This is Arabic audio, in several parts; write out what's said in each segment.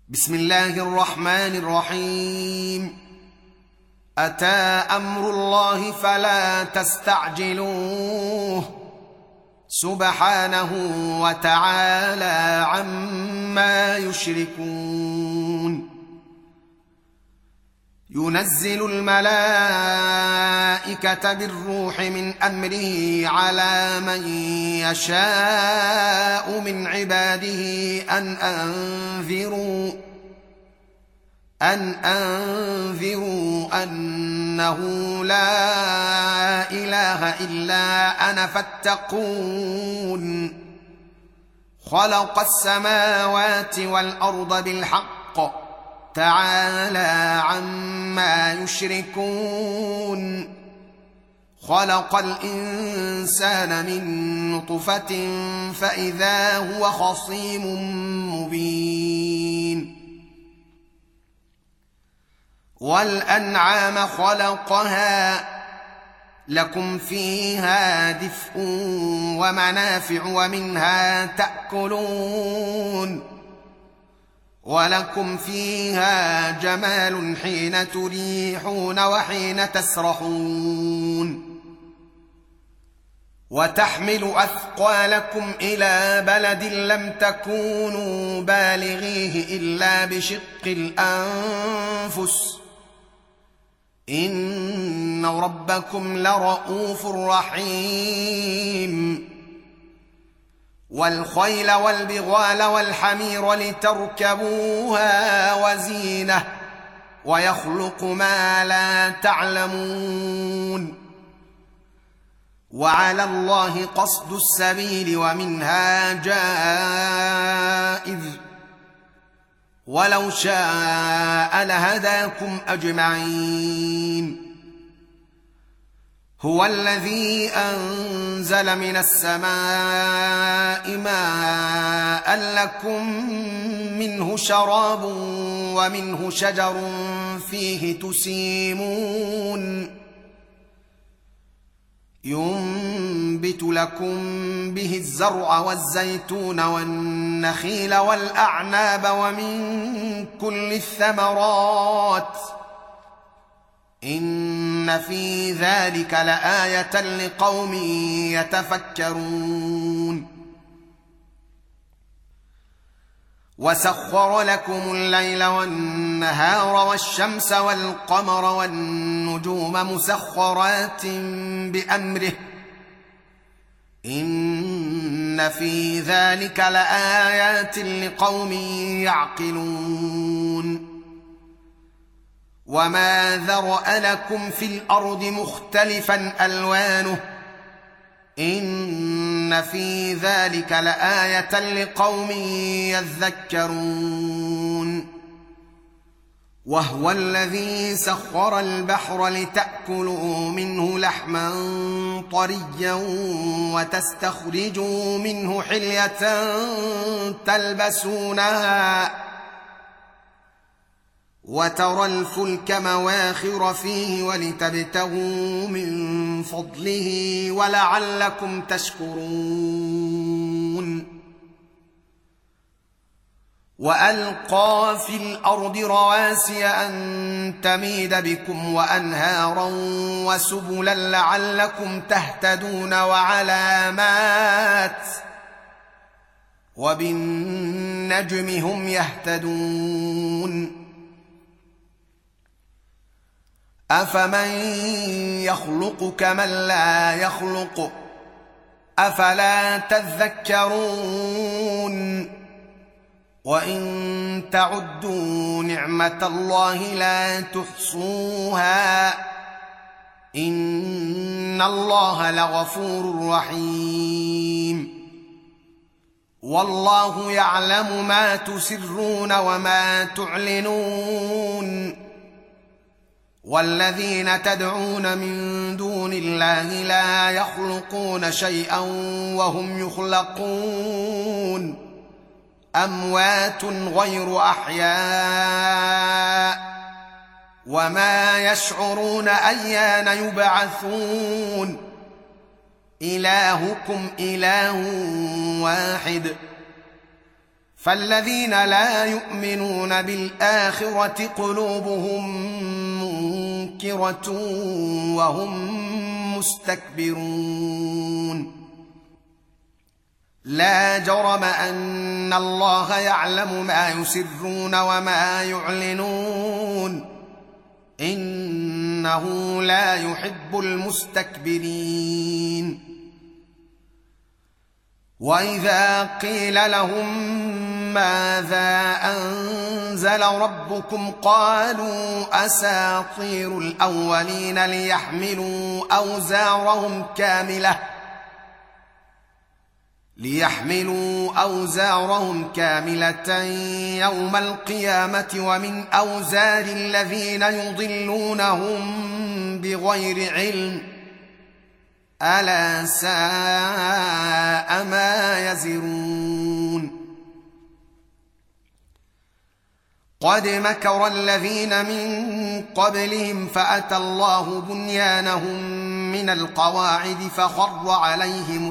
بسم الله الرحمن الرحيم. أتى أمر الله فلا تستعجلوه سبحانه وتعالى عما يشركون. ينزل الملائكة بالروح من أمره على من يشاء من عباده أن أنذروا أنه لا إله إلا أنا فاتقون. خلق السماوات والأرض بالحق تعالى عما يشركون. خلق الإنسان من نطفة فإذا هو خصيم مبين. والأنعام خلقها لكم فيها دفء ومنافع ومنها تأكلون. ولكم فيها جمال حين تريحون وحين تسرحون. وتحمل أثقالكم إلى بلد لم تكونوا بالغيه إلا بشق الأنفس إن ربكم لرءوف رحيم. والخيل والبغال والحمير لتركبوها وزينة ويخلق ما لا تعلمون. وعلى الله قصد السبيل ومنها جائر ولو شاء لهداكم أجمعين. هو الذي أنزل من السماء ماء لكم منه شراب ومنه شجر فيه تسيمون. ينبت لكم به الزرع والزيتون والنخيل والأعناب ومن كل الثمرات إن في ذلك لآية لقوم يتفكرون. وسخر لكم الليل والنهار والشمس والقمر والنجوم مسخرات بأمره إن في ذلك لآيات لقوم يعقلون. وما ذرأ لكم في الأرض مختلفا ألوانه إن في ذلك لآية لقوم يذكرون. وهو الذي سخر البحر لتأكلوا منه لحما طريا وتستخرجوا منه حلية تلبسونها وترى الفلك مواخر فيه ولتبتغوا من فضله ولعلكم تشكرون. وألقى في الأرض رواسي أن تميد بكم وأنهارا وسبلا لعلكم تهتدون وعلامات وبالنجم هم يهتدون. أفمن يخلق كمن لا يخلق أفلا تذكرون. وإن تعدوا نعمة الله لا تحصوها إن الله لغفور رحيم. والله يعلم ما تسرون وما تعلنون. والذين تدعون من دون الله لا يخلقون شيئا وهم يخلقون أموات غير أحياء وما يشعرون أيان يبعثون. إلهكم إله واحد فالذين لا يؤمنون بالآخرة قلوبهم منكرة وهم مستكبرون لا جرم أن الله يعلم ما يسرون وما يعلنون إنه لا يحب المستكبرين وإذا قيل لهم ماذا أنزل ربكم قالوا أساطير الأولين ليحملوا أوزارهم كاملة يوم القيامة ومن أوزار الذين يضلونهم بغير علم ألا ساء ما يزرون قد مكر الذين من قبلهم فأتى الله بنيانهم من القواعد فخر عليهم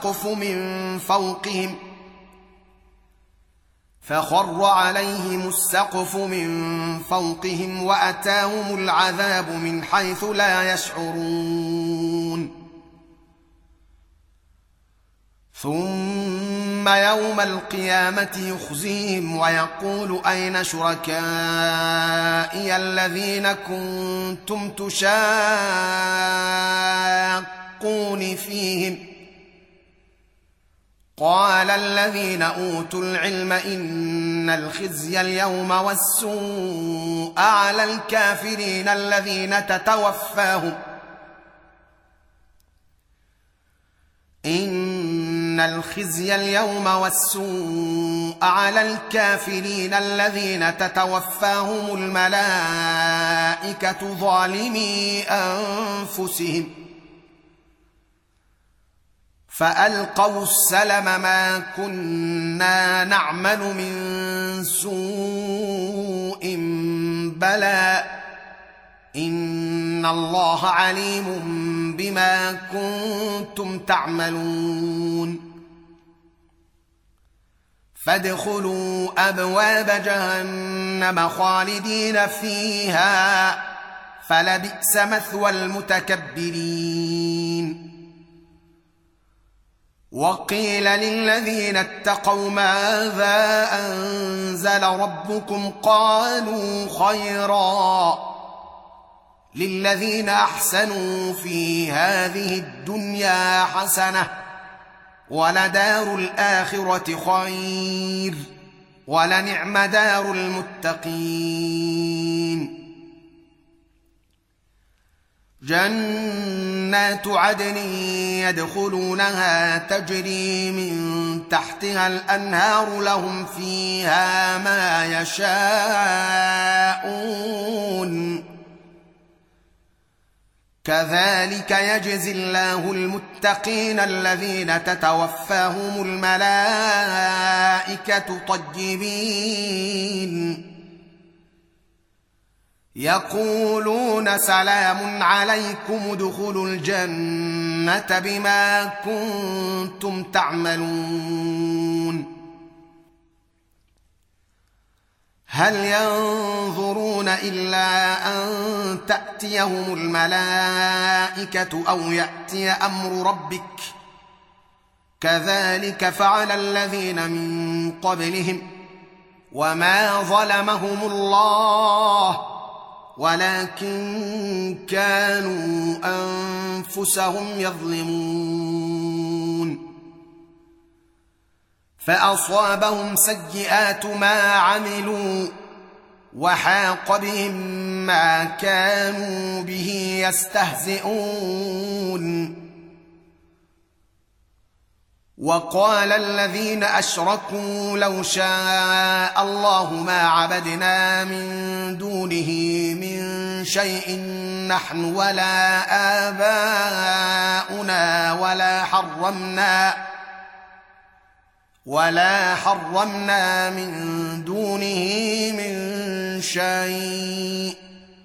السقف من فوقهم وأتاهم العذاب من حيث لا يشعرون ثم يوم القيامة يخزيهم ويقول أين شركائي الذين كنتم تشاقون فيهم قال الذين أوتوا العلم إن الخزي اليوم والسوء على الكافرين الذين تتوفاهم الملائكة ظالمي أنفسهم فألقوا السلم ما كنا نعمل من سوء بلى إن الله عليم بما كنتم تعملون فادخلوا أبواب جهنم خالدين فيها فلبئس مثوى المتكبرين وقيل للذين اتقوا ماذا أنزل ربكم قالوا خيرا للذين أحسنوا في هذه الدنيا حسنة ولدار الآخرة خير ولنعم دار المتقين جنات عدن يدخلونها تجري من تحتها الأنهار لهم فيها ما يشاءون كذلك يجزي الله المتقين الذين تتوفاهم الملائكة طيبين يقولون سلام عليكم ادخلوا الجنة بما كنتم تعملون هل ينظرون إلا أن تأتيهم الملائكة أو يأتي أمر ربك كذلك فعل الذين من قبلهم وما ظلمهم الله ولكن كانوا أنفسهم يظلمون فأصابهم سيئات ما عملوا وحاق بهم ما كانوا به يستهزئون وقال الذين أشركوا لو شاء الله ما عبدنا من دونه من شيء نحن ولا آباؤنا ولا حرمنا من دونه من شيء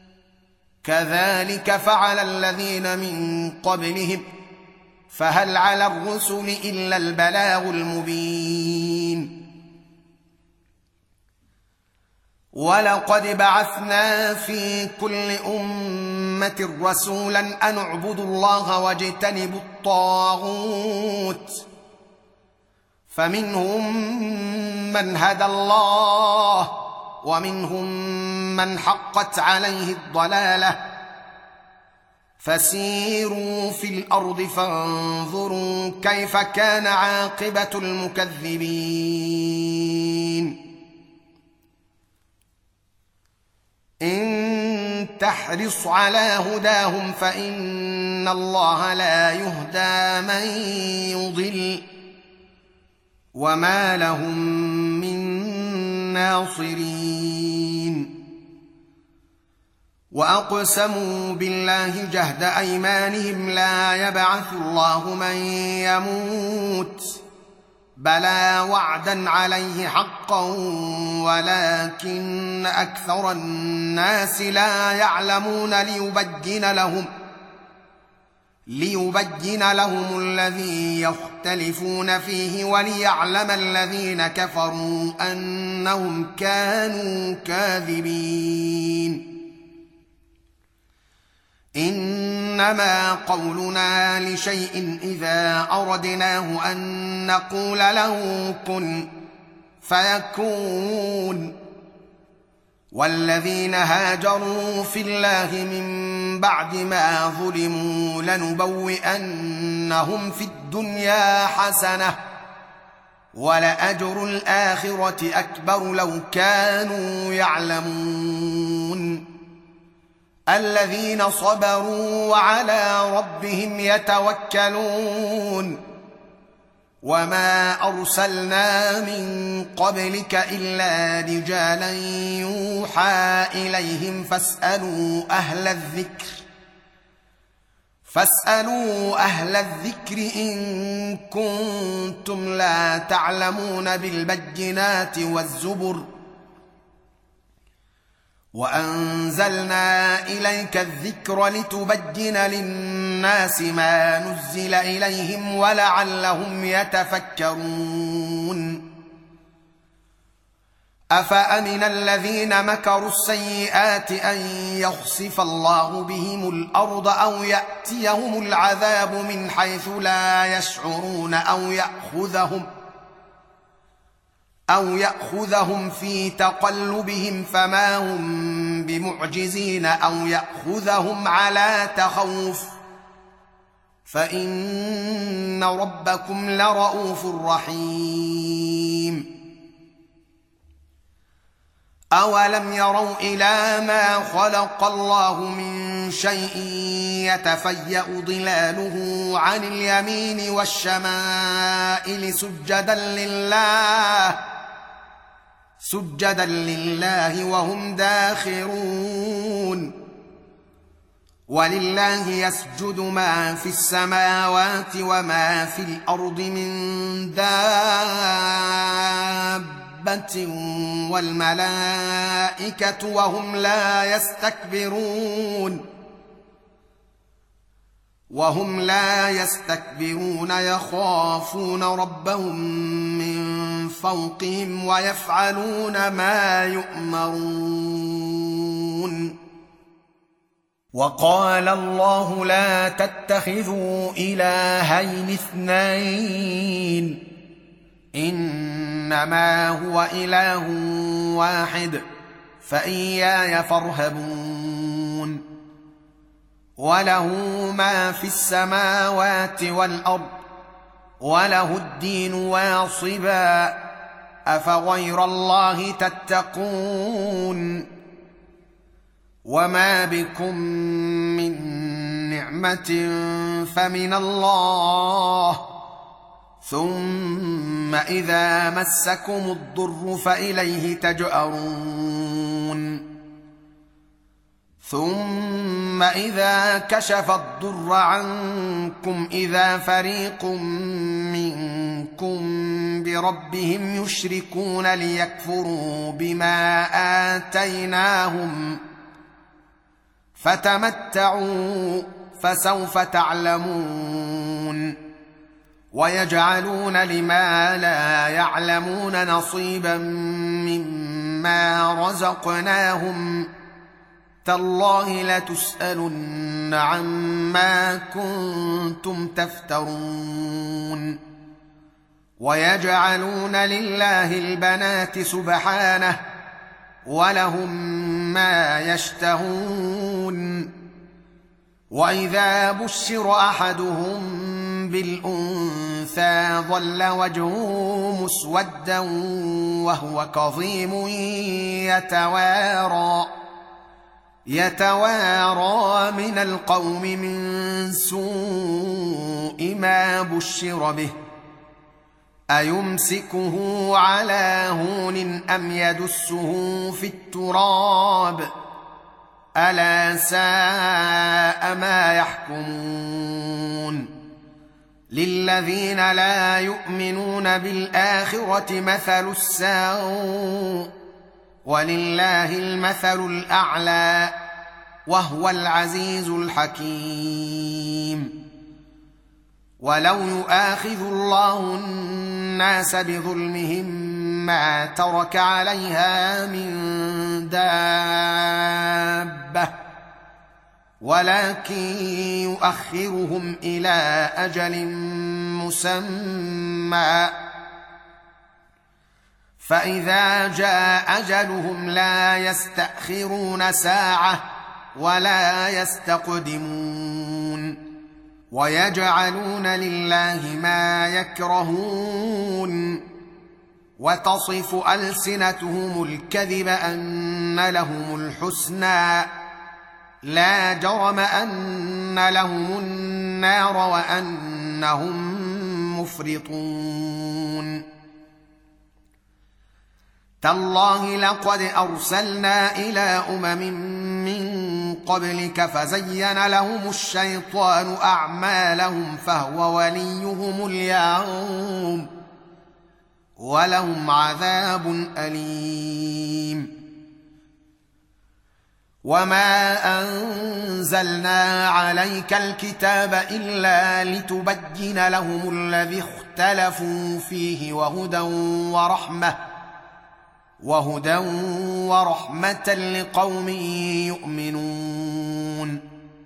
كذلك فعل الذين من قبلهم فهل على الرسل إلا البلاغ المبين ولقد بعثنا في كل أمة رسولا أن اعبدوا الله واجتنبوا الطاغوت فمنهم من هدى الله ومنهم من حقت عليه الضلالة فسيروا في الأرض فانظروا كيف كان عاقبة المكذبين إن تحرص على هداهم فإن الله لا يهدى من يضل وما لهم من ناصرين وأقسموا بالله جهد أيمانهم لا يبعث الله من يموت بلى وعدا عليه حقا ولكن أكثر الناس لا يعلمون ليبين لهم الذي يختلفون فيه وليعلم الذين كفروا أنهم كانوا كاذبين إنما قولنا لشيء إذا أردناه أن نقول له كن فيكون والذين هاجروا في الله من بعد ما ظلموا لنبوئنهم في الدنيا حسنة ولأجر الآخرة أكبر لو كانوا يعلمون الذين صبروا وعلى ربهم يتوكلون وما أرسلنا من قبلك إلا رجالا يوحى إليهم فاسألوا أهل الذكر إن كنتم لا تعلمون بالبينات والزبر وأنزلنا إليك الذكر لتبين للناس ما نزل إليهم ولعلهم يتفكرون أفأمن الذين مكروا السيئات أن يخسف الله بهم الأرض أو يأتيهم العذاب من حيث لا يشعرون أو يأخذهم في تقلبهم فما هم بمعجزين أو يأخذهم على تخوف فإن ربكم لرؤوف رحيم أولم يروا إلى ما خلق الله من شيء يتفيأ ظلاله عن اليمين والشمائل سجدا لله وهم داخرون ولله يسجد ما في السماوات وما في الأرض من دابة والملائكة وهم لا يستكبرون يخافون ربهم من فوقهم ويفعلون ما يؤمرون وقال الله لا تتخذوا إلهين اثنين إنما هو إله واحد فإياي فارهبون وله ما في السماوات والأرض وله الدين واصبا أفغير الله تتقون وما بكم من نعمة فمن الله ثم إذا مسكم الضر فإليه تجأرون ثم إذا كشف الضر عنكم إذا فريق منكم بربهم يشركون ليكفروا بما آتيناهم فتمتعوا فسوف تعلمون ويجعلون لما لا يعلمون نصيبا مما رزقناهم تالله لتسألن عما كنتم تفترون ويجعلون لله البنات سبحانه ولهم ما يشتهون وإذا بشر أحدهم بالأنثى ظل وجهه مسودا وهو كظيم يتوارى من القوم من سوء ما بشر به أيمسكه على هون أم يدسه في التراب ألا ساء ما يحكمون للذين لا يؤمنون بالآخرة مثل السوء ولله المثل الأعلى وهو العزيز الحكيم ولو يؤاخذ الله الناس بظلمهم ما ترك عليها من دابة ولكن يؤخرهم إلى أجل مسمى فإذا جاء أجلهم لا يستأخرون ساعة ولا يستقدمون ويجعلون لله ما يكرهون وتصف ألسنتهم الكذب أن لهم الحسنى لا جرم أن لهم النار وأنهم مفرطون تالله لقد أرسلنا إلى من قبلك فزين لهم الشيطان أعمالهم فهو وليهم اليوم ولهم عذاب أليم وما أنزلنا عليك الكتاب إلا لتبين لهم الذي اختلفوا فيه وهدى ورحمة لقوم يؤمنون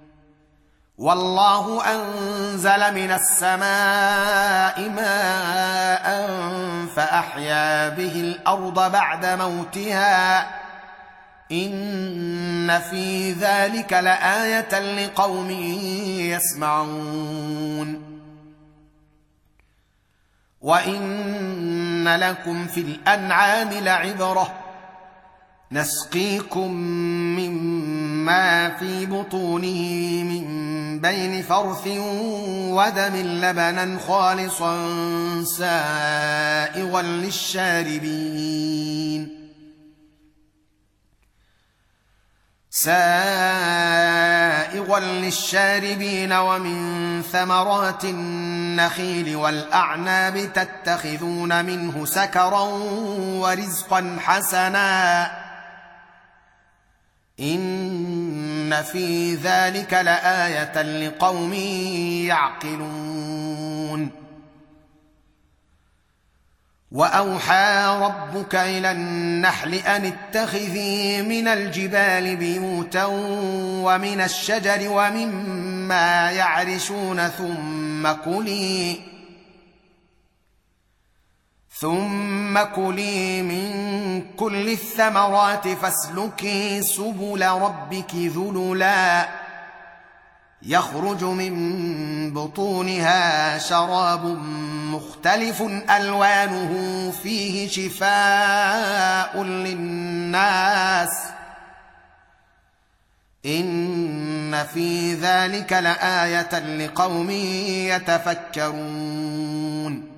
والله أنزل من السماء ماء فأحيا به الأرض بعد موتها إن في ذلك لآية لقوم يسمعون وإن لكم في الأنعام لعبرة نسقيكم مما في بطونه من بين فرث ودم لبنا خالصا سائغا للشاربين ومن ثمرات النخيل والأعناب تتخذون منه سكرا ورزقا حسنا إن في ذلك لآية لقوم يعقلون وأوحى ربك إلى النحل أن اتخذي من الجبال بيوتا ومن الشجر ومما يعرشون ثم كلي من كل الثمرات فاسلكي سبل ربك ذللا يخرج من بطونها شراب مختلف ألوانه فيه شفاء للناس إن في ذلك لآية لقوم يتفكرون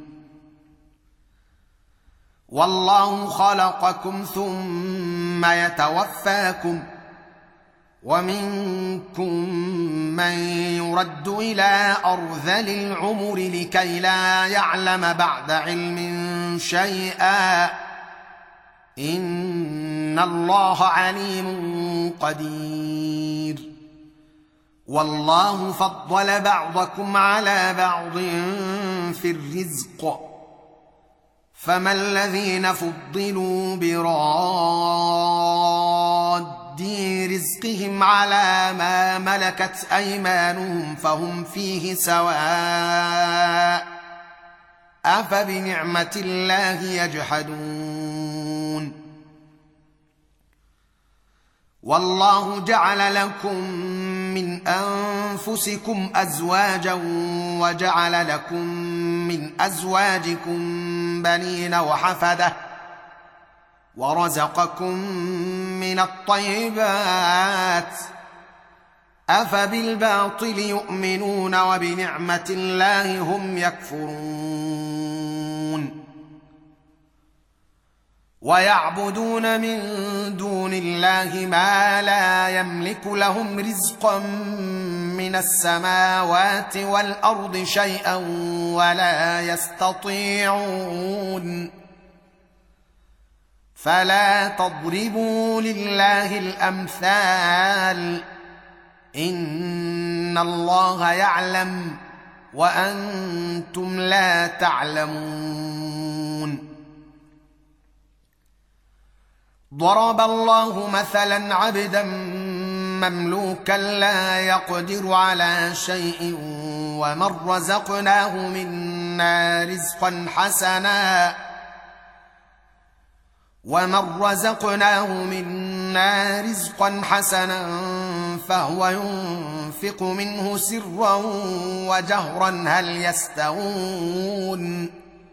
والله خلقكم ثم يتوفاكم ومنكم من يرد إلى أرذل العمر لكي لا يعلم بعد علم شيئا إن الله عليم قدير والله فضل بعضكم على بعض في الرزق فما الذين فضلوا براد رزقهم على ما ملكت أيمانهم فهم فيه سواء أفبنعمة الله يجحدون والله جعل لكم من أنفسكم أزواجا وجعل لكم من أزواجكم بنين وحفدة ورزقكم من الطيبات أفبالباطل يؤمنون وبنعمة الله هم يكفرون ويعبدون من دون الله ما لا يملك لهم رزقا من السماوات والأرض شيئا ولا يستطيعون فلا تضربوا لله الأمثال إن الله يعلم وأنتم لا تعلمون ضرب الله مثلا عبدا مملوكا لا يقدر على شيء ومن رزقناه منا رزقا حسنا فهو ينفق منه سرا وجهرا هل يستوون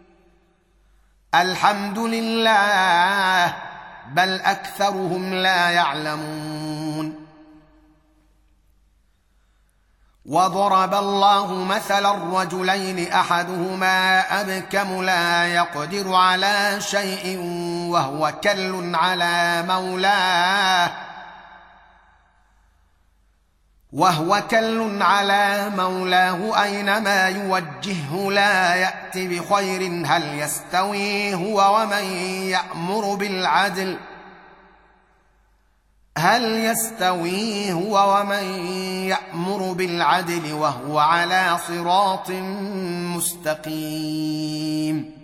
الحمد لله بل أكثرهم لا يعلمون وضرب الله مثلا رجلين أحدهما أبكم لا يقدر على شيء وهو كل على مولاه أينما يوجهه لا يأت بخير هل يستوي هو ومن يأمر بالعدل وهو على صراط مستقيم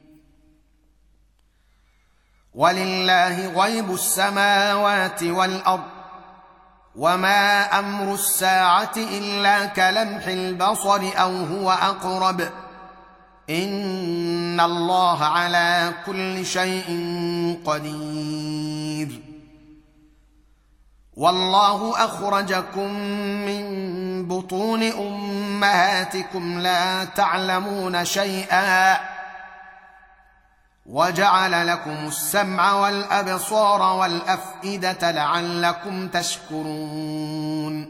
ولله غيب السماوات والأرض وما أمر الساعة إلا كلمح البصر أو هو أقرب إن الله على كل شيء قدير والله أخرجكم من بطون أمهاتكم لا تعلمون شيئا وجعل لكم السمع والأبصار والأفئدة لعلكم تشكرون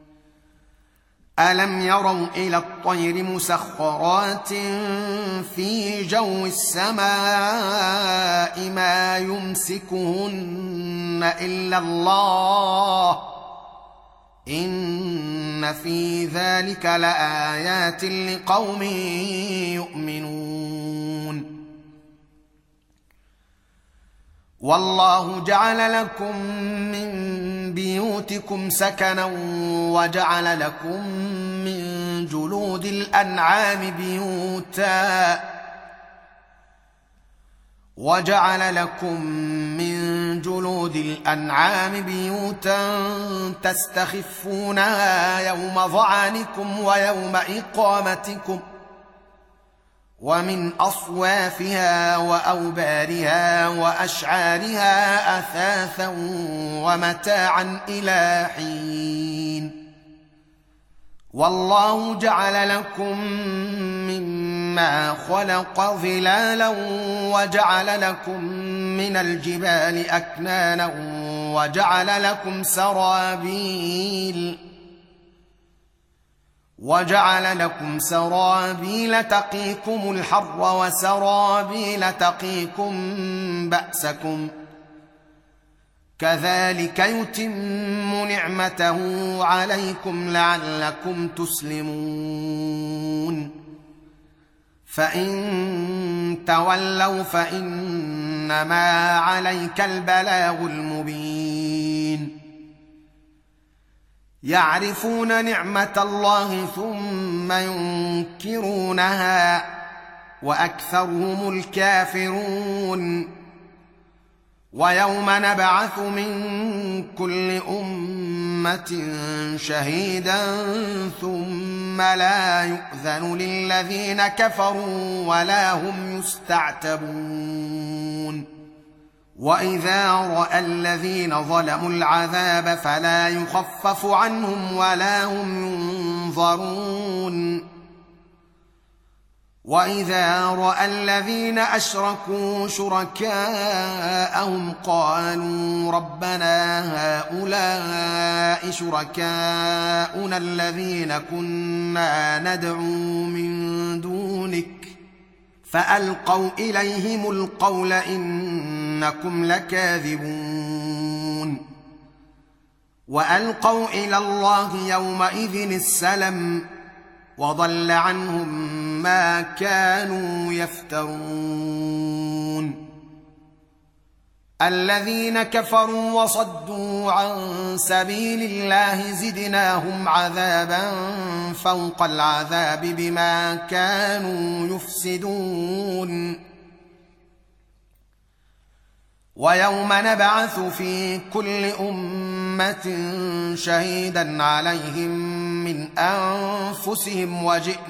ألم يروا إلى الطير مسخرات في جو السماء ما يمسكهن إلا الله إن في ذلك لآيات لقوم يؤمنون والله جعل لكم من بيوتكم سكنا وجعل لكم من جلود الأنعام بيوتا تستخفونها يوم ظعنكم ويوم إقامتكم ومن أصوافها وأوبارها وأشعارها أثاثا ومتاعا إلى حين والله جعل لكم مما خلق ظلالا وجعل لكم من الجبال أكنانا وجعل لكم سرابيل تقيكم الحر وسرابيل تقيكم بأسكم كذلك يتم نعمته عليكم لعلكم تسلمون فإن تولوا فإنما عليك البلاغ المبين يعرفون نعمة الله ثم ينكرونها وأكثرهم الكافرون ويوم نبعث من كل أمة شهيدا ثم لا يؤذن للذين كفروا ولا هم يستعتبون وإذا رأى الذين ظلموا العذاب فلا يخفف عنهم ولا هم ينظرون وإذا رأى الذين أشركوا شركاءهم قالوا ربنا هؤلاء شركاؤنا الذين كنا ندعو من دونك فألقوا إليهم القول إنكم لكاذبون وألقوا إلى الله يومئذ السلم وضل عنهم ما كانوا يفترون الذين كفروا وصدوا عن سبيل الله زدناهم عذابا فوق العذاب بما كانوا يفسدون ويوم نبعث في كل أمة شهيدا عليهم من أنفسهم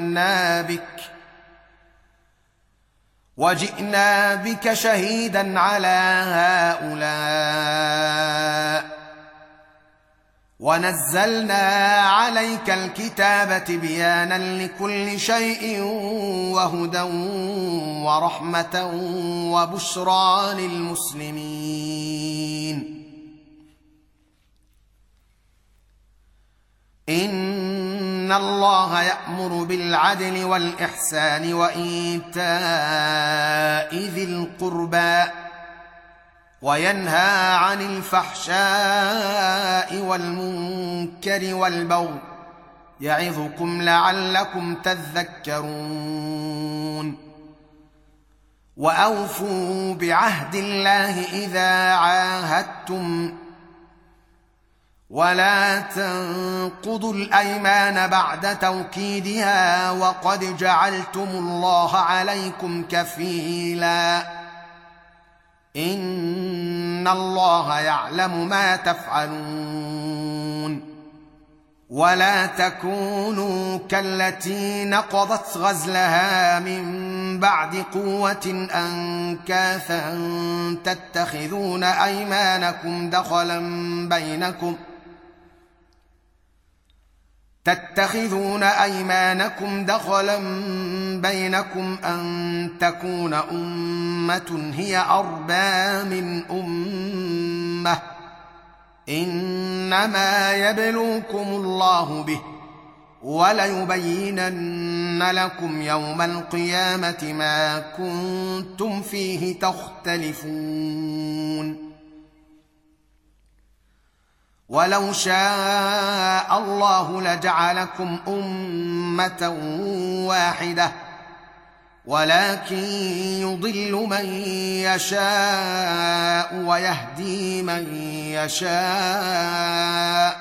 وجئنا بك شهيدا على هؤلاء ونزلنا عليك الكتاب تبيانا لكل شيء وهدى ورحمة وبشرى للمسلمين إن الله يأمر بالعدل والإحسان وإيتاء ذي القربى وينهى عن الفحشاء والمنكر والبغي يعظكم لعلكم تذكرون وأوفوا بعهد الله إذا عاهدتم ولا تنقضوا الأيمان بعد توكيدها وقد جعلتم الله عليكم كفيلا إن الله يعلم ما تفعلون ولا تكونوا كالتي نقضت غزلها من بعد قوة أنكاثا تتخذون أيمانكم دخلا بينكم أن تكون أمة هي أربى من أمة إنما يبلوكم الله به وليبينن لكم يوم القيامة ما كنتم فيه تختلفون ولو شاء الله لجعلكم أمة واحدة ولكن يضل من يشاء ويهدي من يشاء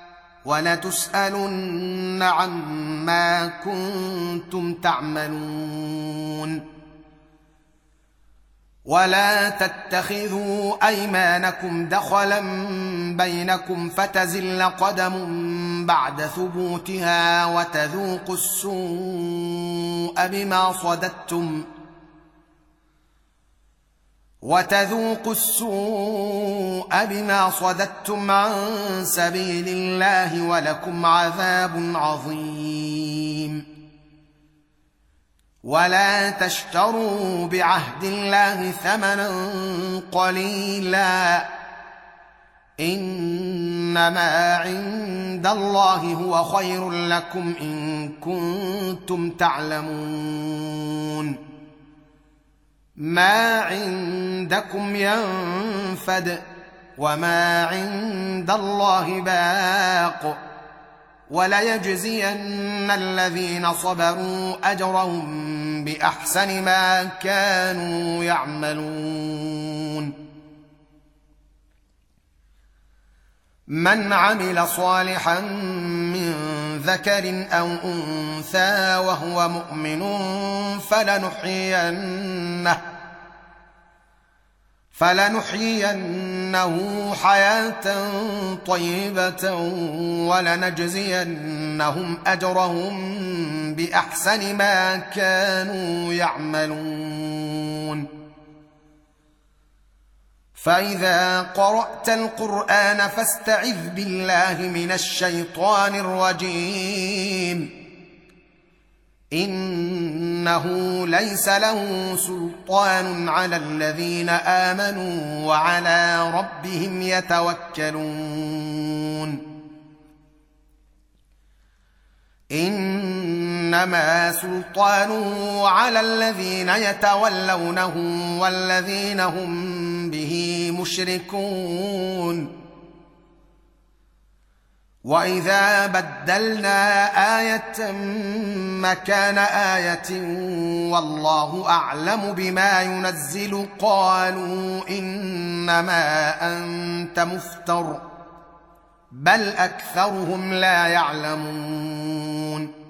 ولتسألن عما كنتم تعملون ولا تتخذوا أيمانكم دخلا بينكم فتزل قدم بعد ثبوتها وتذوقوا السوء بما صددتم عن سبيل الله ولكم عذاب عظيم ولا تشتروا بعهد الله ثمنا قليلا إنما عند الله هو خير لكم إن كنتم تعلمون ما عندكم ينفد وما عند الله باق وليجزين الذين صبروا أجرهم بأحسن ما كانوا يعملون من عمل صالحا من ذكر أو أنثى وهو مؤمن فلنحيينه حياة طيبة ولنجزينهم أجرهم بأحسن ما كانوا يعملون. فإذا قرأت القرآن فاستعذ بالله من الشيطان الرجيم إنه ليس له سلطان على الذين آمنوا وعلى ربهم يتوكلون. إنما سلطانه على الذين يتولونه والذين هم به مشركون. وإذا بدلنا آية مكان آية والله أعلم بما ينزل قالوا إنما أنت مفتر بل أكثرهم لا يعلمون.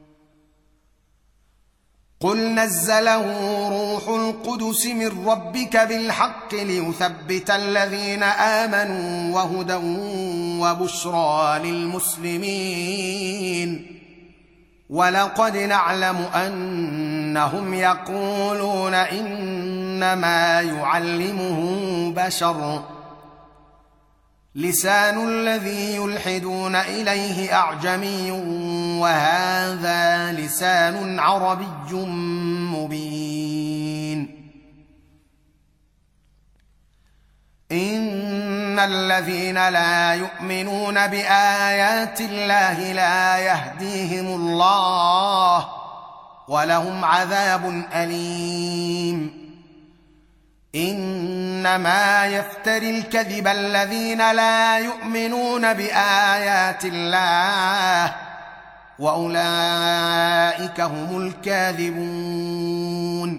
قل نزله روح القدس من ربك بالحق ليثبت الذين آمنوا وهدى وبشرى للمسلمين. ولقد نعلم أنهم يقولون إنما يعلمه بشر لسان الذي يلحدون إليه أعجمي وهذا لسان عربي مبين. إن الذين لا يؤمنون بآيات الله لا يهديهم الله ولهم عذاب أليم. إنما يفتري الكذب الذين لا يؤمنون بآيات الله وأولئك هم الكاذبون.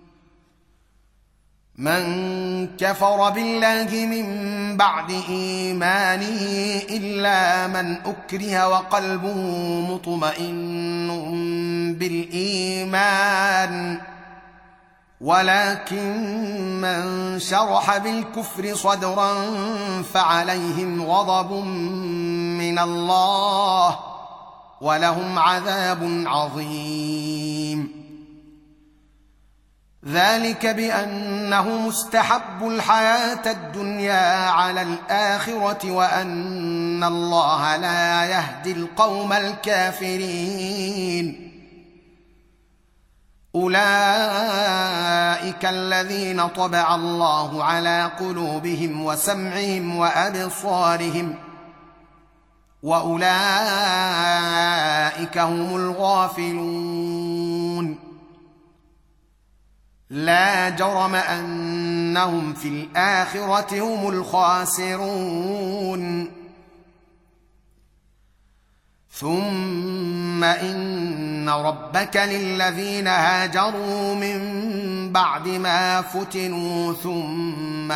من كفر بالله من بعد إيمانه إلا من أكره وقلبه مطمئن بالإيمان ولكن من شرح بالكفر صدرا فعليهم غضب من الله ولهم عذاب عظيم. ذلك بأنه مستحب الحياة الدنيا على الآخرة وأن الله لا يهدي القوم الكافرين. أولئك الذين طبع الله على قلوبهم وسمعهم وأبصارهم وأولئك هم الغافلون. لا جرم أنهم في الآخرة هم الخاسرون. ثم إن ربك للذين هاجروا من بعد ما فتنوا ثم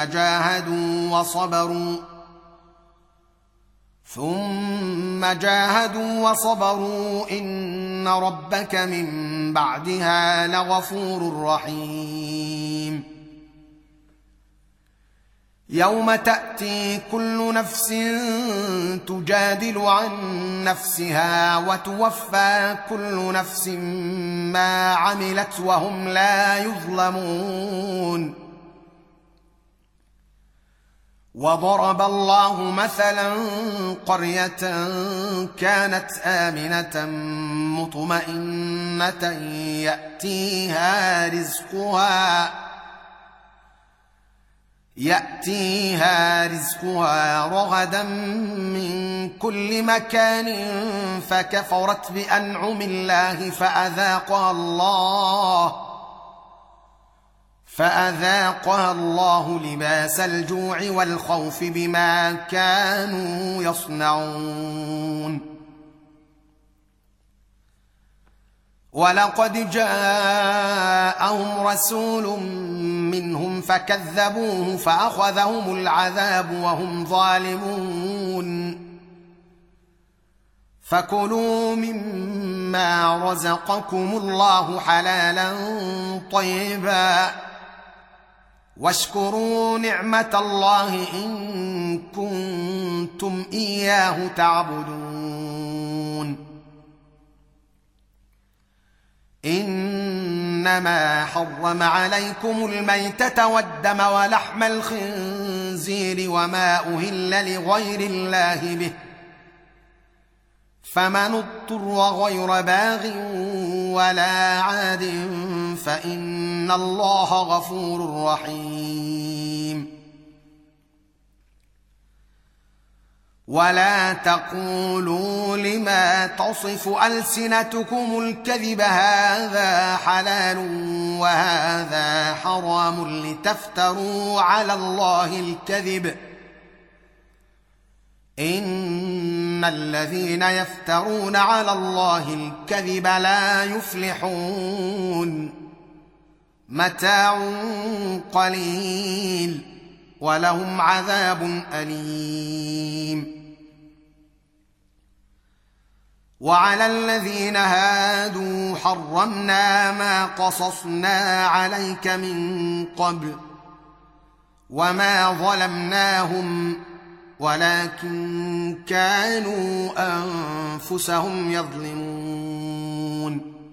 جاهدوا وصبروا إن ربك من بعدها لغفور رحيم. يوم تأتي كل نفس تجادل عن نفسها وتوفى كل نفس ما عملت وهم لا يظلمون. وضرب الله مثلا قرية كانت آمنة مطمئنة يأتيها رزقها رغدا من كل مكان فكفرت بأنعم الله فأذاقها الله لباس الجوع والخوف بما كانوا يصنعون. ولقد جاءهم رسول منهم فكذبوه فأخذهم العذاب وهم ظالمون. فكلوا مما رزقكم الله حلالا طيبا واشكروا نعمة الله إن كنتم إياه تعبدون. إنما حرم عليكم الميتة والدم ولحم الخنزير وما أهل لغير الله به، فمن اضطر غير باغ ولا عاد فإن الله غفور رحيم. ولا تقولوا لما تصف ألسنتكم الكذب هذا حلال وهذا حرام لتفتروا على الله الكذب، إن الذين يفترون على الله الكذب لا يفلحون. متاع قليل ولهم عذاب أليم. وعلى الذين هادوا حرمنا ما قصصنا عليك من قبل وما ظلمناهم ولكن كانوا أنفسهم يظلمون.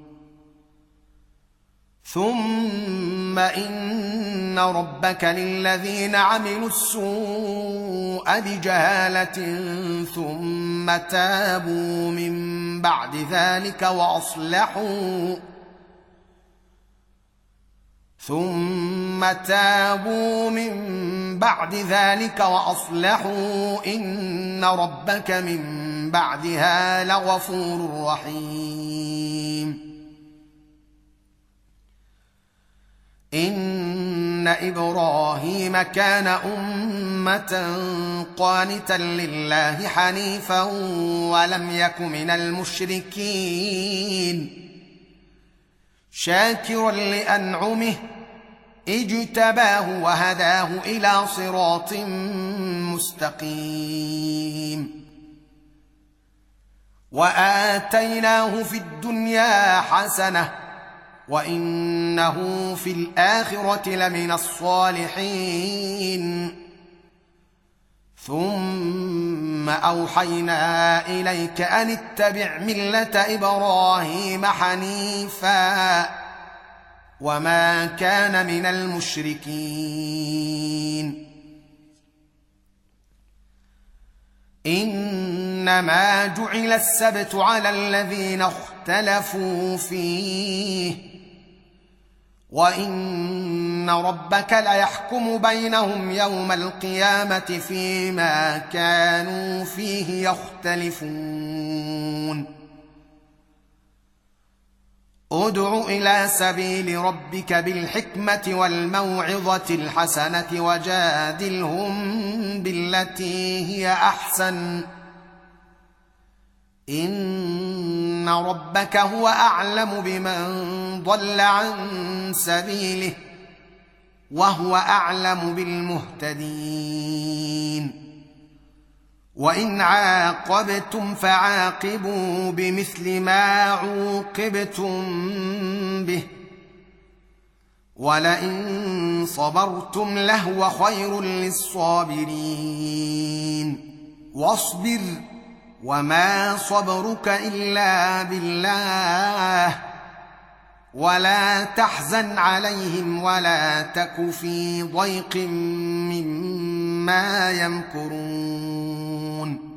ثم إن ربك للذين عملوا السوء بجهالة ثم تابوا من بعد ذلك وأصلحوا إن ربك من بعدها لغفور رحيم. إن إبراهيم كان أمة قانتا لله حنيفا ولم يك من المشركين شاكرا لأنعمه اجتباه وهداه إلى صراط مستقيم. وآتيناه في الدنيا حسنة وإنه في الآخرة لمن الصالحين. ثم أوحينا إليك أن اتبع ملة إبراهيم حنيفا وما كان من المشركين. إنما جعل السبت على الذين اختلفوا فيه وإن ربك ليحكم بينهم يوم القيامة فيما كانوا فيه يختلفون. ادع إلى سبيل ربك بالحكمة والموعظة الحسنة وجادلهم بالتي هي أحسن، إن ربك هو أعلم بمن ضل عن سبيله وهو أعلم بالمهتدين. وإن عاقبتم فعاقبوا بمثل ما عوقبتم به ولئن صبرتم لهو خير للصابرين. واصبر وما صبرك إلا بالله ولا تحزن عليهم ولا تك في ضيق مما يمكرون.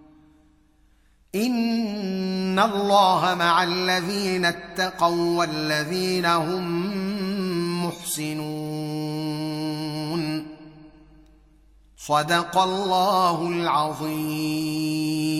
إن الله مع الذين اتقوا والذين هم محسنون. صدق الله العظيم.